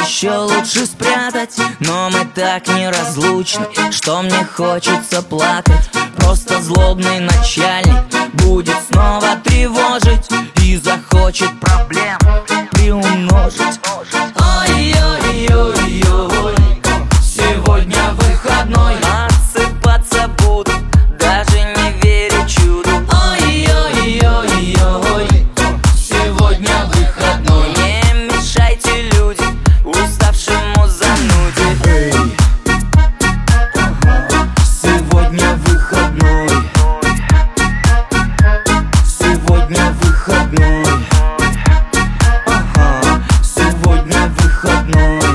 еще лучше спрятать, но мы так неразлучны, что мне хочется плакать. Просто злобный начальник будет снова тревожить и захочет проблем приумножить. Ой-ой-ой-ой, сегодня выходной, отсыпаться буду, даже не верю чуду. Ой-ой-ой-ой, сегодня выходной, не мешайте, люди, уставшему зануде. Сегодня выходной, сегодня выходной, сегодня выходной.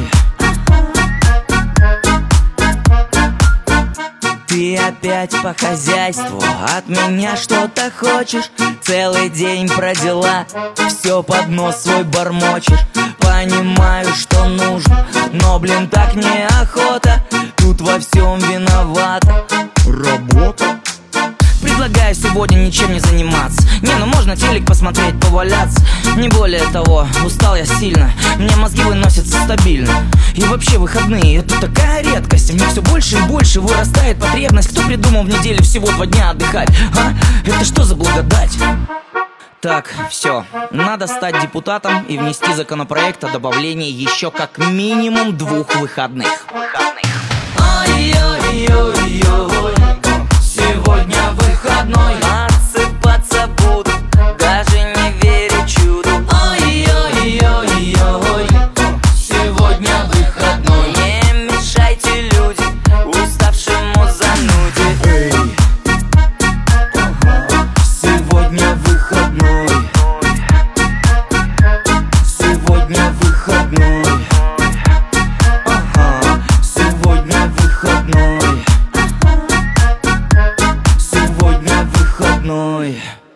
Ты опять по хозяйству от меня что-то хочешь, целый день про дела, все под нос свой бормочешь. Понимаю, что нужно, но, блин, так неохота, тут во всем виновата работа. Предлагаю сегодня ничем не заниматься. Не, ну можно телек посмотреть, поваляться. Не более того, устал я сильно, мне мозги выносятся стабильно. И вообще выходные — это такая редкость. В них все больше и больше вырастает потребность. Кто придумал в неделю всего 2 дня отдыхать, а? Это что за благодать? Так, все, надо стать депутатом и внести законопроект о добавлении еще как минимум 2 выходных. Ой-ой-ой-ой, сегодня выходной, отсыпаться буду, даже не верю чуду. Ой-ой-ой-ой, сегодня выходной, не мешайте, люди, уставшему зануде. Сегодня выходной, сегодня выходной, сегодня выходной, сегодня выходной.